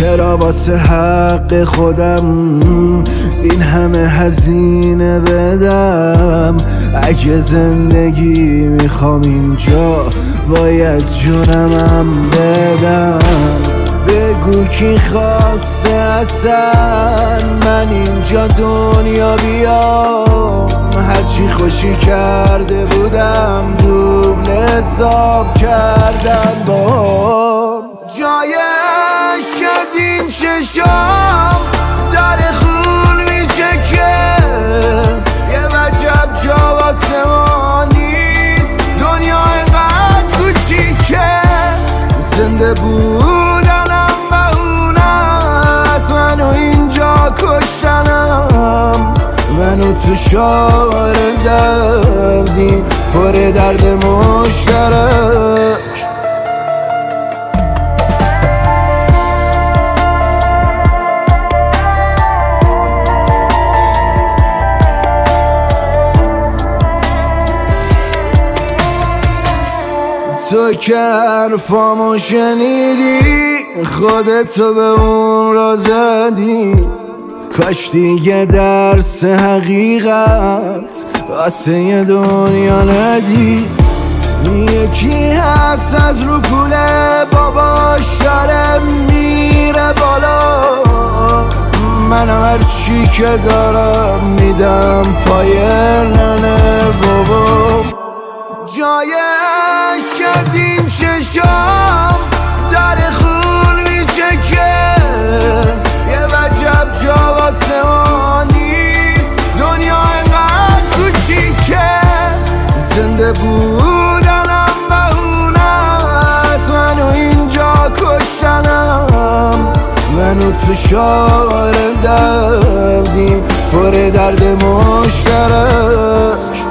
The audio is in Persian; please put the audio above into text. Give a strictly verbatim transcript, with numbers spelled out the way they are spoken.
چرا واسه حق خودم این همه هزینه بدم؟ اگه زندگی میخوام اینجا باید جونمم بدم. بگو کی خواسته اصلا من اینجا دنیا بیام؟ هرچی خوشی کرده بودم دوبل حساب کردن با جای عشق از این چشام در خون میچکه. یه وجب جا واسه ما نیست، دنیا اینقدر کوچیکه. زنده بودنم بهونست، منو اینجا کشتنم. منو تو شعار دردیم پر درد مشترک. تو که حرفامو شنیدی خودتو به اون را زدی. کاش دیگه درس حقیقت واسه یه دنیا ندی. یکی هست از رو کوله باباش داره میره بالا. من هرچی که دارم میدم پای ننه بابا. جای عشق از این چشام در خون میچکه. یه وجب جا واسه ما نیست، دنیا اینقدر کوچیکه. زنده بودنم بهونست، منو اینجا کشتنم. منو تو شعار دردیم پر درد مشترک.